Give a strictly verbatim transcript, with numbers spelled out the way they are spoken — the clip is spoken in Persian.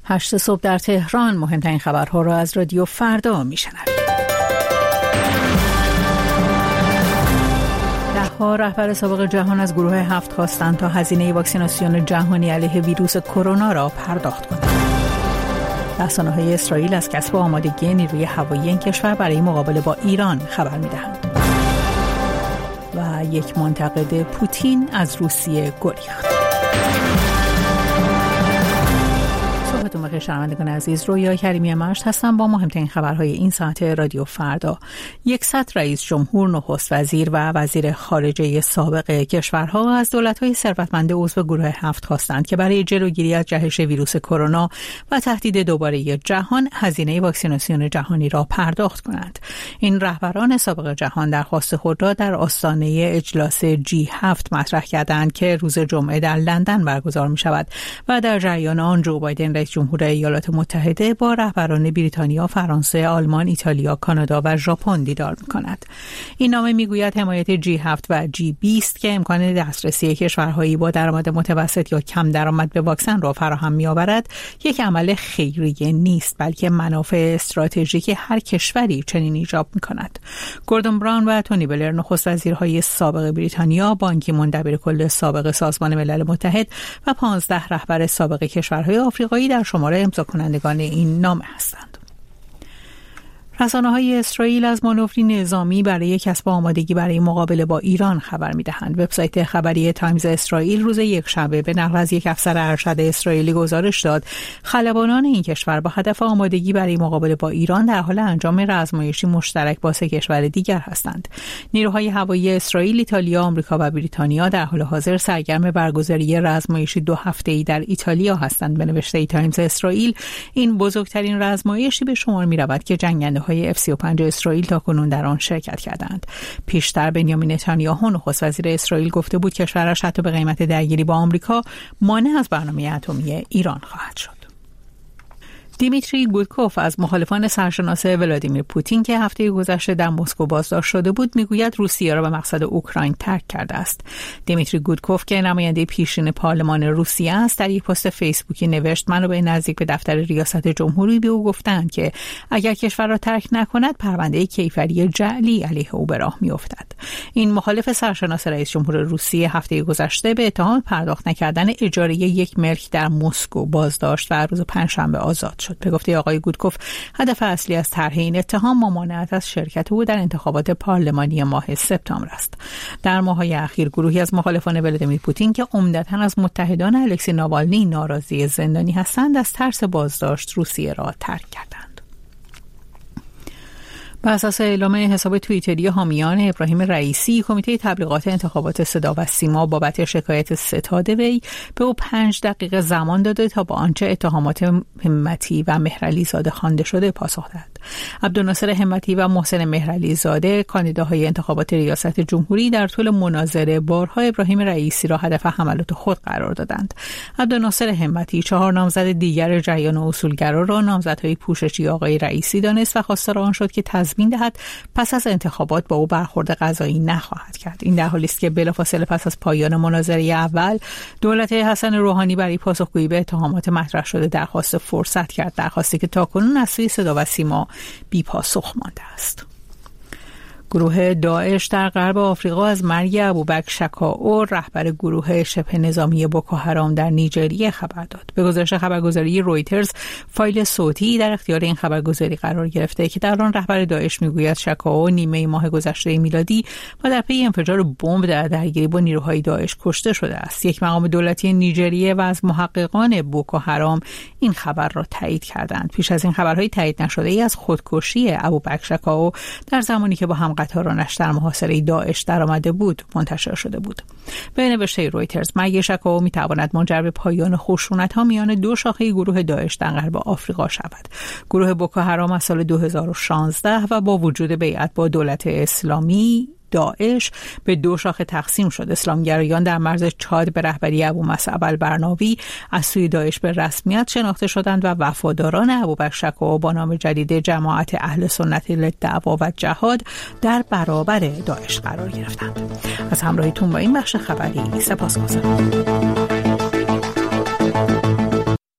هشت صبح در تهران مهمترین خبرها را از رادیو فردا میشنوید. ده‌ها رهبر سابق جهان از گروه هفت خواستند تا هزینه واکسیناسیون جهانی علیه ویروس کرونا را پرداخت کنند. رسانه‌های اسرائیل از کسب آمادگی نیروی هوایی این کشور برای مقابله با ایران خبر می‌دهند. و یک منتقد پوتین از روسیه گریخت. صبحتون بخیر شنوندگان عزیز، رویا کریمی مشت هستم با مهمترین خبرهای این ساعت رادیو فردا. یکصد رئیس جمهور، نخست وزیر و وزیر خارجه سابق کشورها از دولت‌های ثروتمند عضو گروه هفت خواستند که برای جلوگیری از جهش ویروس کرونا و تهدید دوباره جهان هزینه واکسیناسیون جهانی را پرداخت کنند. این رهبران سابق جهان درخواست خود را در آستانه اجلاس جی هفت مطرح کردند که روز جمعه در لندن برگزار می‌شود و در جریان آن جو بایدن رئیس جمهور ایالات متحده با رهبران بریتانیا، فرانسه، آلمان، ایتالیا، کانادا و ژاپن دیدار می‌کند. این نامه می‌گوید حمایت جی هفت و جی بیست که امکان دسترسی کشورهایی با درآمد متوسط یا کم درآمد به واکسن را فراهم می‌آورد، یک عمل خیریه نیست، بلکه منافع استراتژیک هر کشوری چنین ایجاب می‌کند. گوردون براون و تونی بلر، نخست وزیرهای سابق بریتانیا، بان کی مون دبیر کل سابق سازمان ملل متحد و پانزده رهبر سابق کشورهای آفریقایی در شماره امضا کنندگان این نامه هستند. رسانه‌های اسرائیل از مانوری نظامی برای کسب آمادگی برای مقابله با ایران خبر می‌دهند. وبسایت خبری تایمز اسرائیل روز یکشنبه به نقل از یک افسر ارشد اسرائیلی گزارش داد خلبانان این کشور با هدف آمادگی برای مقابله با ایران در حال انجام رزمایشی مشترک با سه کشور دیگر هستند. نیروهای هوایی اسرائیل، ایتالیا، آمریکا و بریتانیا در حال حاضر سرگرم برگزاری رزمایشی دو هفته‌ای در ایتالیا هستند. به نوشته تایمز اسرائیل، این بزرگترین رزمایشی به شمار می‌رود که جنگنده اف سی و پنج اسرائیل تاکنون در آن شرکت کردند. پیشتر بنیامین نتانیاهو، نخست وزیر اسرائیل، گفته بود کشورش حتی به قیمت درگیری با آمریکا مانع از برنامه اتمی ایران خواهد شد. دیمیتری گودکوف از مخالفان سرشناس ولادیمیر پوتین که هفته گذشته در مسکو بازداشت شده بود میگوید روسیه را به مقصد اوکراین ترک کرده است. دیمیتری گودکوف که نماینده پیشین پارلمان روسیه است در یک پست فیسبوکی نوشت منابع نزدیک به دفتر ریاست جمهوری به او گفتند که اگر کشور را ترک نکند پرونده کیفری جعلی علیه او به راه میافتد. این مخالف سرشناس رئیس جمهور روسیه هفته گذشته به اتهام پرداخت نکردن اجاره یک ملک در مسکو بازداشت و روز پنجشنبه آزاد شد. به گفته آقای گودکوف، هدف اصلی از طرح این اتهام ممانعت از شرکت او در انتخابات پارلمانی ماه سپتامبر است. در ماه‌های اخیر گروهی از مخالفان ولادیمیر پوتین که عمدتاً از متحدان الکسی ناوالنی ناراضی زندانی هستند، از ترس بازداشت روسیه را ترک کردند. بر اساس اعلام حساب توییتری حامیان ابراهیم رئیسی، کمیته تبلیغات انتخابات صدا و سیما بابت شکایت ستاد وی به او پنج دقیقه زمان داده تا با آنچه اتهامات همتی و مهرعلی زاده خوانده شده پاسخ دهد. عبدالناصر همتی و محسن مهرعلی زاده، کاندیداهای انتخابات ریاست جمهوری، در طول مناظره بارها ابراهیم رئیسی را هدف حملات خود قرار دادند. عبدالناصر همتی چهار نامزد دیگر جریان اصولگرا را نامزدهای پوششی آقای رئیسی دانست و خواستار آن شد که تضمین دهد پس از انتخابات با او برخورد قضایی نخواهد کرد. این در حالی است که بلافاصله پس از پایان مناظره اول، دولت حسن روحانی برای پاسخگویی به اتهامات مطرح شده درخواست فرصت کرد، درخواستی که تاکنون از سوی صدا و سیما بی پاسخ مانده است. گروه داعش در غرب آفریقا از مرگ ابوبکر شکائو، رهبر گروه شبه نظامی بوکو حرام در نیجریه خبر داد. به گزارش خبرگزاری رویترز، فایل صوتی در اختیار این خبرگزاری قرار گرفته که در آن رهبر داعش میگوید شکائو نیمه ماه گذشته میلادی و در پی انفجار بمب در درگیری با نیروهای داعش کشته شده است. یک مقام دولتی نیجریه و از محققان بوکو حرام این خبر را تایید کردند. پیش از این خبرهای تایید نشده ای از خودکشی ابوبکر شکائو در زمانی که با هم قطارانش در محاصره داعش درآمده بود منتشر شده بود. به نوشته رویترز، مرگ شکائو میتواند منجر به پایان خشونت‌ها میان دو شاخه گروه داعش در غرب آفریقا شود. گروه بوکو حرام از سال دو هزار و شانزده و با وجود بیعت با دولت اسلامی داعش به دو شاخه تقسیم شد. اسلامگرایان در مرز چاد به رهبری ابو مصعب البرناوی از سوی داعش به رسمیت شناخته شدند و وفاداران ابوبکر شکائو با نام جدید جماعت اهل سنت للدعوا و جهاد در برابر داعش قرار گرفتند. از همراهیتون با این بخش خبری سپاسگزارم.